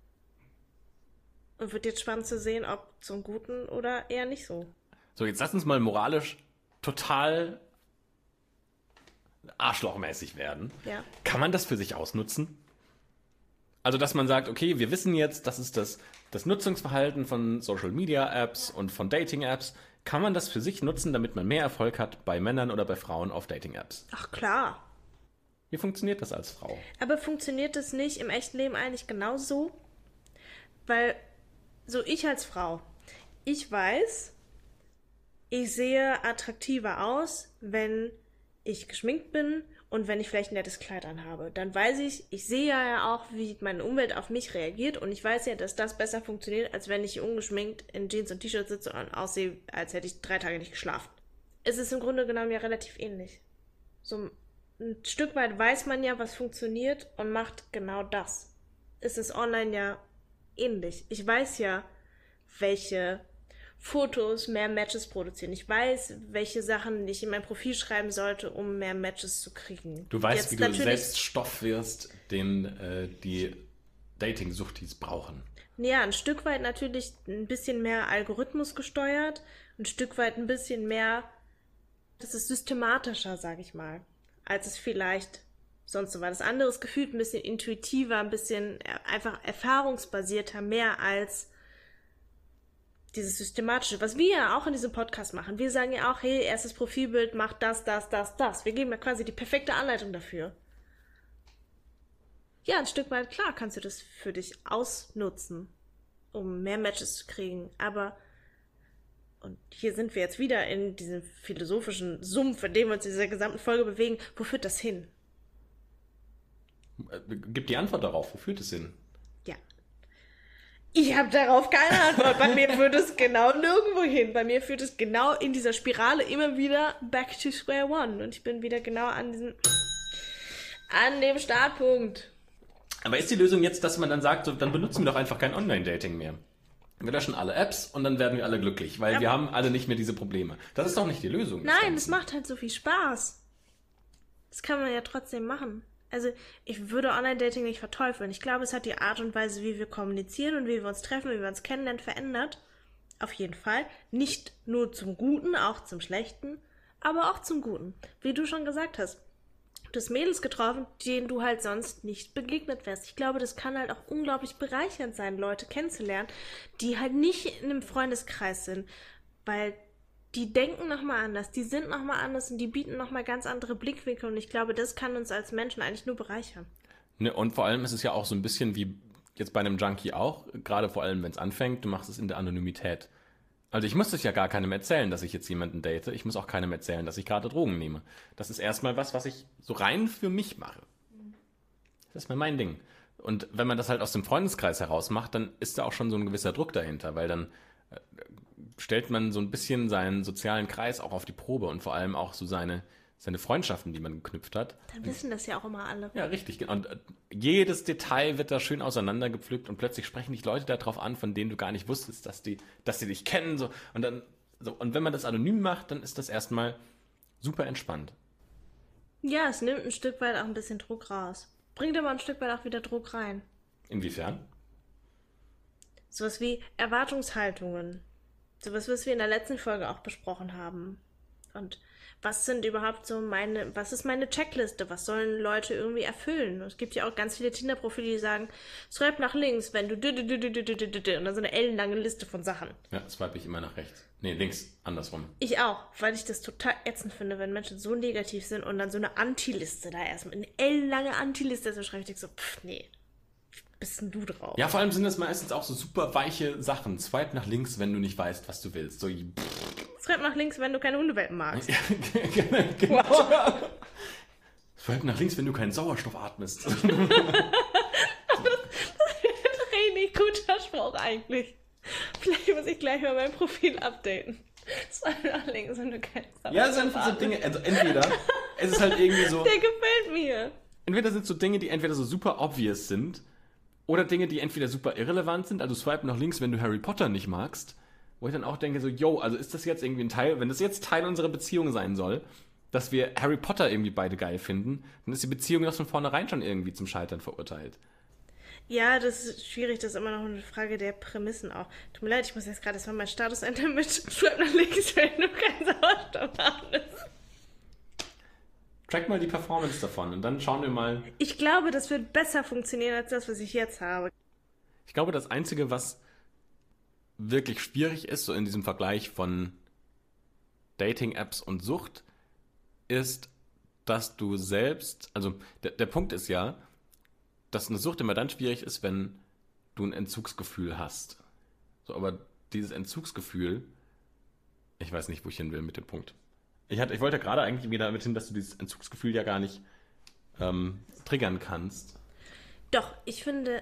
Speaker 2: und wird jetzt spannend zu sehen, ob zum Guten oder eher nicht so.
Speaker 1: So, jetzt lass uns mal moralisch total arschlochmäßig werden.
Speaker 2: Ja.
Speaker 1: Kann man das für sich ausnutzen? Also, dass man sagt, okay, wir wissen jetzt, das ist das, das Nutzungsverhalten von Social-Media-Apps und von Dating-Apps. Kann man das für sich nutzen, damit man mehr Erfolg hat bei Männern oder bei Frauen auf Dating-Apps?
Speaker 2: Ach klar.
Speaker 1: Wie funktioniert das als Frau?
Speaker 2: Aber funktioniert das nicht im echten Leben eigentlich genauso? Weil, so ich als Frau, ich weiß, ich sehe attraktiver aus, wenn ich geschminkt bin und wenn ich vielleicht ein nettes Kleid anhabe. Dann weiß ich, ich sehe ja auch, wie meine Umwelt auf mich reagiert und ich weiß ja, dass das besser funktioniert, als wenn ich ungeschminkt in Jeans und T-Shirt sitze und aussehe, als hätte ich drei Tage nicht geschlafen. Es ist im Grunde genommen ja relativ ähnlich. So ein Stück weit weiß man ja, was funktioniert und macht genau das. Es ist online ja ähnlich. Ich weiß ja, welche Fotos mehr Matches produzieren. Ich weiß, welche Sachen ich in mein Profil schreiben sollte, um mehr Matches zu kriegen.
Speaker 1: Du weißt, Jetzt wie du selbst Stoff wirst, den äh, die Dating-Suchtis brauchen.
Speaker 2: Ja, ein Stück weit natürlich ein bisschen mehr Algorithmus gesteuert, ein Stück weit ein bisschen mehr, das ist systematischer, sag ich mal, als es vielleicht sonst so war. Das andere ist gefühlt ein bisschen intuitiver, ein bisschen einfach erfahrungsbasierter, mehr als dieses Systematische, was wir ja auch in diesem Podcast machen. Wir sagen ja auch, hey, erstes Profilbild macht das, das, das, das. Wir geben ja quasi die perfekte Anleitung dafür. Ja, ein Stück weit, klar, kannst du das für dich ausnutzen, um mehr Matches zu kriegen. Aber, und hier sind wir jetzt wieder in diesem philosophischen Sumpf, in dem wir uns in dieser gesamten Folge bewegen. Wo führt das hin?
Speaker 1: Gib die Antwort darauf. Wo führt es hin?
Speaker 2: Ja. Ich habe darauf keine Antwort. Bei mir führt es genau nirgendwo hin. Bei mir führt es genau in dieser Spirale immer wieder back to square one. Und ich bin wieder genau an diesem, an dem Startpunkt.
Speaker 1: Aber ist die Lösung jetzt, dass man dann sagt, so, dann benutzen wir doch einfach kein Online-Dating mehr? Wir löschen alle Apps und dann werden wir alle glücklich, weil ja. wir haben alle nicht mehr diese Probleme. Das ist doch nicht die Lösung.
Speaker 2: Nein, es macht halt so viel Spaß. Das kann man ja trotzdem machen. Also ich würde Online-Dating nicht verteufeln. Ich glaube, es hat die Art und Weise, wie wir kommunizieren und wie wir uns treffen, wie wir uns kennenlernen, verändert. Auf jeden Fall. Nicht nur zum Guten, auch zum Schlechten, aber auch zum Guten. Wie du schon gesagt hast. Du hast Mädels getroffen, denen du halt sonst nicht begegnet wärst. Ich glaube, das kann halt auch unglaublich bereichernd sein, Leute kennenzulernen, die halt nicht in einem Freundeskreis sind, weil die denken nochmal anders, die sind nochmal anders und die bieten nochmal ganz andere Blickwinkel und ich glaube, das kann uns als Menschen eigentlich nur bereichern.
Speaker 1: Ne, und vor allem ist es ja auch so ein bisschen wie jetzt bei einem Junkie auch, gerade vor allem, wenn es anfängt, du machst es in der Anonymität. Also ich muss das ja gar keinem erzählen, dass ich jetzt jemanden date. Ich muss auch keinem erzählen, dass ich gerade Drogen nehme. Das ist erstmal was, was ich so rein für mich mache. Das ist mal mein Ding. Und wenn man das halt aus dem Freundeskreis heraus macht, dann ist da auch schon so ein gewisser Druck dahinter, weil dann äh, stellt man so ein bisschen seinen sozialen Kreis auch auf die Probe und vor allem auch so seine, seine Freundschaften, die man geknüpft hat.
Speaker 2: Dann wissen das ja auch immer alle.
Speaker 1: Ja, richtig. Und äh, jedes Detail wird da schön auseinandergepflückt und plötzlich sprechen dich Leute darauf an, von denen du gar nicht wusstest, dass die, dass die dich kennen. So. Und dann, so. Und wenn man das anonym macht, dann ist das erstmal super entspannt.
Speaker 2: Ja, es nimmt ein Stück weit auch ein bisschen Druck raus. Bringt aber ein Stück weit auch wieder Druck rein.
Speaker 1: Inwiefern?
Speaker 2: Sowas wie Erwartungshaltungen. Sowas, was wir in der letzten Folge auch besprochen haben. Und was sind überhaupt so meine, was ist meine Checkliste? Was sollen Leute irgendwie erfüllen? Es gibt ja auch ganz viele Tinder-Profile, die sagen, swipe nach links, wenn du dü- dü- dü- dü- dü- dü- dü- dü- und dann so eine ellenlange Liste von Sachen.
Speaker 1: Ja, swipe ich immer nach rechts. Nee, links, andersrum.
Speaker 2: Ich auch, weil ich das total ätzend finde, wenn Menschen so negativ sind und dann so eine Anti-Liste da erstmal, eine ellenlange Anti-Liste, so schreibe ich denk so, pff, nee, bist denn du drauf?
Speaker 1: Ja, vor allem sind das meistens auch so super weiche Sachen. Swipe nach links, wenn du nicht weißt, was du willst. So,
Speaker 2: Swipe nach links, wenn du keine Hundewelpen magst.
Speaker 1: ja, genau. Wow. Swipe nach links, wenn du keinen Sauerstoff atmest.
Speaker 2: Das ist ein richtig guter Spruch eigentlich. Vielleicht muss ich gleich mal mein Profil updaten. Swipe nach links, wenn du keinen Sauerstoff
Speaker 1: Ja, es sind einfach so Dinge, also entweder, es ist halt irgendwie so,
Speaker 2: Der gefällt mir.
Speaker 1: entweder sind so Dinge, die entweder so super obvious sind, oder Dinge, die entweder super irrelevant sind, also swipe nach links, wenn du Harry Potter nicht magst, wo ich dann auch denke so, yo, also ist das jetzt irgendwie ein Teil, wenn das jetzt Teil unserer Beziehung sein soll, dass wir Harry Potter irgendwie beide geil finden, dann ist die Beziehung doch von vornherein schon irgendwie zum Scheitern verurteilt.
Speaker 2: Ja, das ist schwierig, das ist immer noch eine Frage der Prämissen auch. Tut mir leid, ich muss jetzt gerade erstmal meinen Status ändern mit Swipe nach links, wenn du keinen Sauerstoff atmest.
Speaker 1: Track mal die Performance davon und dann schauen wir mal.
Speaker 2: Ich glaube, das wird besser funktionieren als das, was ich jetzt habe.
Speaker 1: Ich glaube, das Einzige, was wirklich schwierig ist, so in diesem Vergleich von Dating-Apps und Sucht, ist, dass du selbst, also der, der Punkt ist ja, dass eine Sucht immer dann schwierig ist, wenn du ein Entzugsgefühl hast. So, aber dieses Entzugsgefühl, ich weiß nicht, wo ich hin will mit dem Punkt. Ich, hatte, ich wollte gerade eigentlich wieder damit hin, dass du dieses Entzugsgefühl ja gar nicht ähm, triggern kannst.
Speaker 2: Doch, ich finde,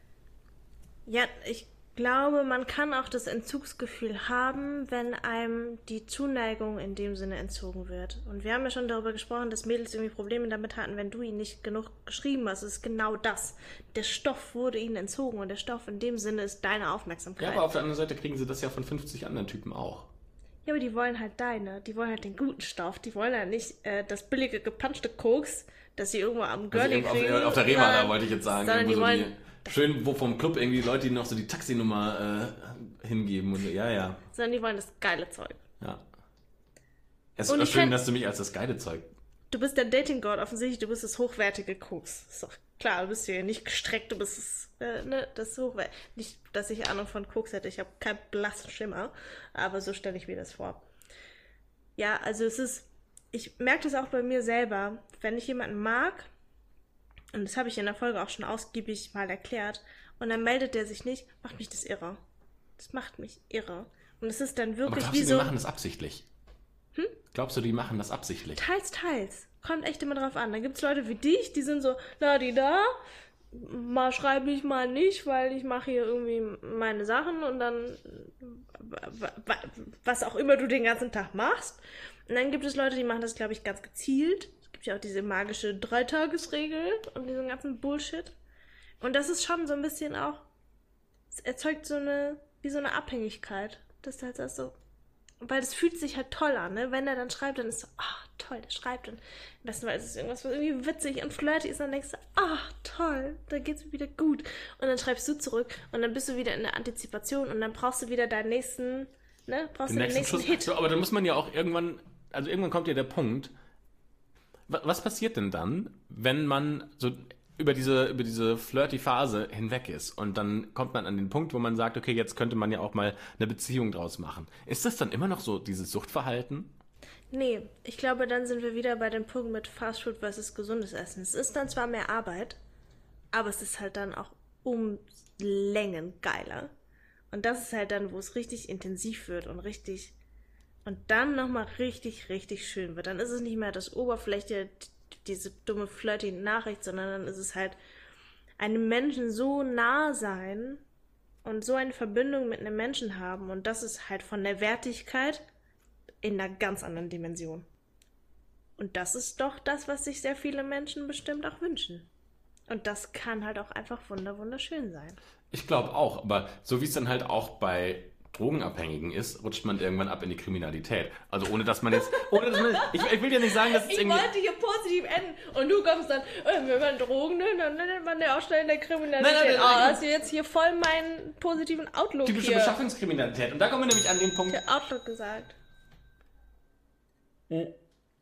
Speaker 2: ja, ich glaube, man kann auch das Entzugsgefühl haben, wenn einem die Zuneigung in dem Sinne entzogen wird. Und wir haben ja schon darüber gesprochen, dass Mädels irgendwie Probleme damit hatten, wenn du ihnen nicht genug geschrieben hast. Es ist genau das. Der Stoff wurde ihnen entzogen und der Stoff in dem Sinne ist deine Aufmerksamkeit.
Speaker 1: Ja, aber auf der anderen Seite kriegen sie das ja von fünfzig anderen Typen auch.
Speaker 2: Ja, aber die wollen halt deine. Die wollen halt den guten Stoff. Die wollen halt nicht äh, das billige, gepanschte Koks, das sie irgendwo am Girlie
Speaker 1: also
Speaker 2: kriegen.
Speaker 1: auf, auf der Rema, da wollte ich jetzt sagen.
Speaker 2: Sondern die
Speaker 1: so
Speaker 2: wollen...
Speaker 1: Die, schön, wo vom Club irgendwie Leute, die noch so die Taxinummer äh, hingeben. Und so. Ja, ja.
Speaker 2: Sondern die wollen das geile Zeug.
Speaker 1: Ja. Es
Speaker 2: Und
Speaker 1: ist
Speaker 2: ich
Speaker 1: schön,
Speaker 2: kenn-
Speaker 1: dass du mich als das geile Zeug...
Speaker 2: Du bist der Dating-God, offensichtlich, du bist das hochwertige Koks. Ist doch klar, du bist hier nicht gestreckt, du bist das, äh, ne, das hochwertige. Nicht, dass ich Ahnung von Koks hätte, ich habe keinen blassen Schimmer, aber so stelle ich mir das vor. Ja, also es ist, ich merke das auch bei mir selber, wenn ich jemanden mag, und das habe ich in der Folge auch schon ausgiebig mal erklärt, und dann meldet der sich nicht, macht mich das irre. Das macht mich irre. Und es ist dann
Speaker 1: Aber
Speaker 2: wirklich
Speaker 1: glaubst
Speaker 2: wie
Speaker 1: du, die
Speaker 2: so...
Speaker 1: machen das absichtlich? Hm? Glaubst du, die machen das absichtlich?
Speaker 2: Teils, teils. Kommt echt immer drauf an. Dann gibt es Leute wie dich, die sind so, la die da, mal schreibe ich mal nicht, weil ich mache hier irgendwie meine Sachen und dann was auch immer du den ganzen Tag machst. Und dann gibt es Leute, die machen das, glaube ich, ganz gezielt. Es gibt ja auch diese magische Dreitagesregel und diesen ganzen Bullshit. Und das ist schon so ein bisschen auch, es erzeugt so eine, wie so eine Abhängigkeit. Das ist halt das so, weil das fühlt sich halt toll an, ne? Wenn er dann schreibt, dann ist so, ah, toll, der schreibt. Und am besten, weil es ist irgendwas, was irgendwie witzig und flirty ist, dann denkst du, ah, toll, da geht's mir wieder gut. Und dann schreibst du zurück und dann bist du wieder in der Antizipation und dann brauchst du wieder deinen nächsten, ne? Brauchst
Speaker 1: Den
Speaker 2: du den
Speaker 1: nächsten
Speaker 2: nächsten
Speaker 1: Schuss.
Speaker 2: Hit.
Speaker 1: Aber dann muss man ja auch irgendwann, also irgendwann kommt ja der Punkt, wa- was passiert denn dann, wenn man so über diese, über diese flirty Phase hinweg ist und dann kommt man an den Punkt, wo man sagt, okay, jetzt könnte man ja auch mal eine Beziehung draus machen. Ist das dann immer noch so dieses Suchtverhalten?
Speaker 2: Nee, ich glaube, dann sind wir wieder bei dem Punkt mit Fast Food versus gesundes Essen. Es ist dann zwar mehr Arbeit, aber es ist halt dann auch um Längen geiler. Und das ist halt dann, wo es richtig intensiv wird und richtig, und dann nochmal richtig, richtig schön wird. Dann ist es nicht mehr das Oberfläche, diese dumme flirty Nachricht, sondern dann ist es halt einem Menschen so nah sein und so eine Verbindung mit einem Menschen haben. Und das ist halt von der Wertigkeit in einer ganz anderen Dimension. Und das ist doch das, was sich sehr viele Menschen bestimmt auch wünschen. Und das kann halt auch einfach wunder wunderschön sein.
Speaker 1: Ich glaube auch, aber so wie es dann halt auch bei Drogenabhängigen ist, rutscht man irgendwann ab in die Kriminalität. Also ohne, dass man jetzt, ohne dass man, ich, ich will ja nicht sagen, dass es
Speaker 2: Ich
Speaker 1: irgendwie...
Speaker 2: wollte hier positiv enden und du kommst dann, äh, wenn man Drogen nimmt, dann nennt man ja auch schnell in der Kriminalität.
Speaker 1: Nein, nein, nein,
Speaker 2: oh,
Speaker 1: nein.
Speaker 2: hast du jetzt hier voll meinen positiven Outlook
Speaker 1: Typische
Speaker 2: hier.
Speaker 1: Beschaffungskriminalität. Und da kommen wir nämlich an den Punkt...
Speaker 2: Der Outlook gesagt.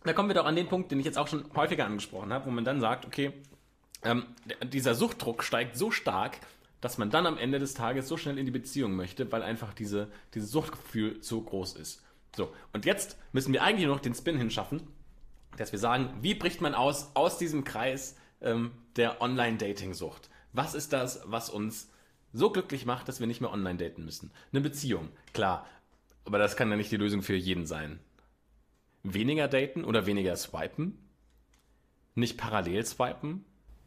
Speaker 1: da kommen wir doch an den Punkt, den ich jetzt auch schon häufiger angesprochen habe, wo man dann sagt, okay, ähm, dieser Suchtdruck steigt so stark, dass man dann am Ende des Tages so schnell in die Beziehung möchte, weil einfach diese, dieses Suchtgefühl so groß ist. So, und jetzt müssen wir eigentlich nur noch den Spin hinschaffen, dass wir sagen, wie bricht man aus, aus diesem Kreis ähm, der Online-Dating-Sucht? Was ist das, was uns so glücklich macht, dass wir nicht mehr online daten müssen? Eine Beziehung, klar, aber das kann ja nicht die Lösung für jeden sein. Weniger daten oder weniger swipen? Nicht parallel swipen?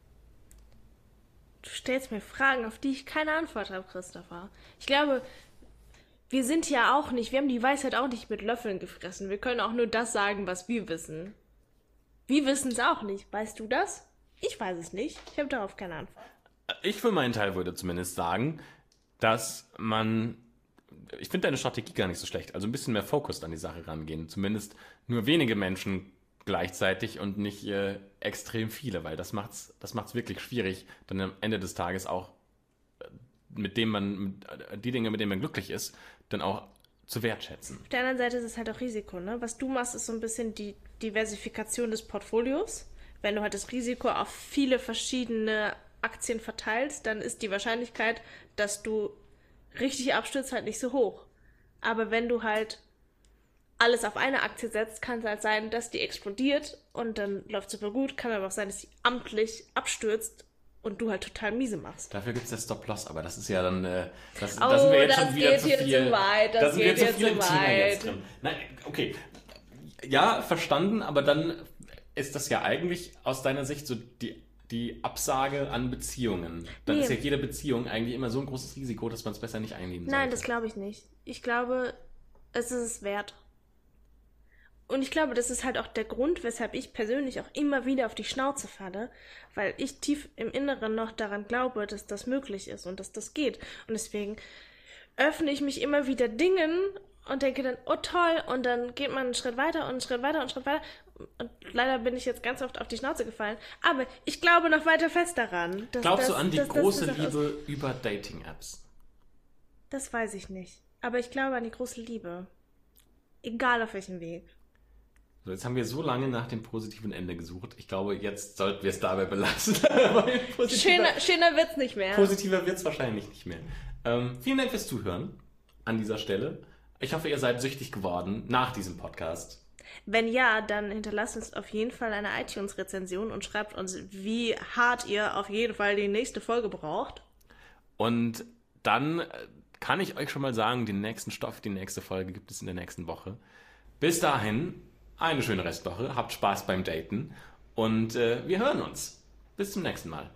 Speaker 2: Du stellst mir Fragen, auf die ich keine Antwort habe, Christopher. Ich glaube, wir sind ja auch nicht, wir haben die Weisheit auch nicht mit Löffeln gefressen. Wir können auch nur das sagen, was wir wissen. Wir wissen es auch nicht. Weißt du das? Ich weiß es nicht. Ich habe darauf keine Antwort.
Speaker 1: Ich für meinen Teil würde zumindest sagen, dass man, ich finde deine Strategie gar nicht so schlecht, also ein bisschen mehr Fokus an die Sache rangehen. Zumindest nur wenige Menschen gleichzeitig und nicht äh, extrem viele, weil das macht's, das macht's wirklich schwierig, dann am Ende des Tages auch äh, mit dem man, mit, äh, die Dinge, mit denen man glücklich ist, dann auch zu wertschätzen.
Speaker 2: Auf der anderen Seite ist es halt auch Risiko, ne? Was du machst, ist so ein bisschen die Diversifikation des Portfolios. Wenn du halt das Risiko auf viele verschiedene Aktien verteilst, dann ist die Wahrscheinlichkeit, dass du richtig abstürzt, halt nicht so hoch. Aber wenn du halt alles auf eine Aktie setzt, kann es halt sein, dass die explodiert und dann läuft super gut. Kann aber auch sein, dass die amtlich abstürzt und du halt total miese machst.
Speaker 1: Dafür gibt es ja Stop-Loss, aber das ist ja dann, äh, das,
Speaker 2: oh,
Speaker 1: da sind wir jetzt
Speaker 2: das
Speaker 1: schon wieder
Speaker 2: geht
Speaker 1: zu
Speaker 2: hier
Speaker 1: viel.
Speaker 2: zu weit, das
Speaker 1: da sind wir
Speaker 2: geht
Speaker 1: jetzt
Speaker 2: hier
Speaker 1: zu viel
Speaker 2: zu
Speaker 1: im Thema jetzt
Speaker 2: weit.
Speaker 1: drin. Nein, okay. Ja, verstanden, aber dann ist das ja eigentlich aus deiner Sicht so die, die Absage an Beziehungen. Dann
Speaker 2: Nee.
Speaker 1: ist ja jede Beziehung eigentlich immer so ein großes Risiko, dass man es besser nicht eingehen sollte.
Speaker 2: Nein, das glaube ich nicht. Ich glaube, es ist es wert. Und ich glaube, das ist halt auch der Grund, weshalb ich persönlich auch immer wieder auf die Schnauze falle, weil ich tief im Inneren noch daran glaube, dass das möglich ist und dass das geht. Und deswegen öffne ich mich immer wieder Dingen und denke dann, oh toll, und dann geht man einen Schritt weiter und einen Schritt weiter und einen Schritt weiter. Und leider bin ich jetzt ganz oft auf die Schnauze gefallen. Aber ich glaube noch weiter fest daran. Dass,
Speaker 1: Glaubst
Speaker 2: dass,
Speaker 1: du an die
Speaker 2: dass,
Speaker 1: große
Speaker 2: dass, dass,
Speaker 1: Liebe über Dating-Apps?
Speaker 2: Das weiß ich nicht. Aber ich glaube an die große Liebe. Egal auf welchem Weg.
Speaker 1: So, jetzt haben wir so lange nach dem positiven Ende gesucht. Ich glaube, jetzt sollten wir es dabei belassen.
Speaker 2: Schöner, schöner wird's nicht mehr.
Speaker 1: Positiver wird es wahrscheinlich nicht mehr. Ähm, vielen Dank fürs Zuhören an dieser Stelle. Ich hoffe, ihr seid süchtig geworden nach diesem Podcast.
Speaker 2: Wenn ja, dann hinterlasst uns auf jeden Fall eine iTunes-Rezension und schreibt uns, wie hart ihr auf jeden Fall die nächste Folge braucht.
Speaker 1: Und dann kann ich euch schon mal sagen, den nächsten Stoff, die nächste Folge gibt es in der nächsten Woche. Bis dahin, eine schöne Restwoche, habt Spaß beim Daten und äh, wir hören uns. Bis zum nächsten Mal.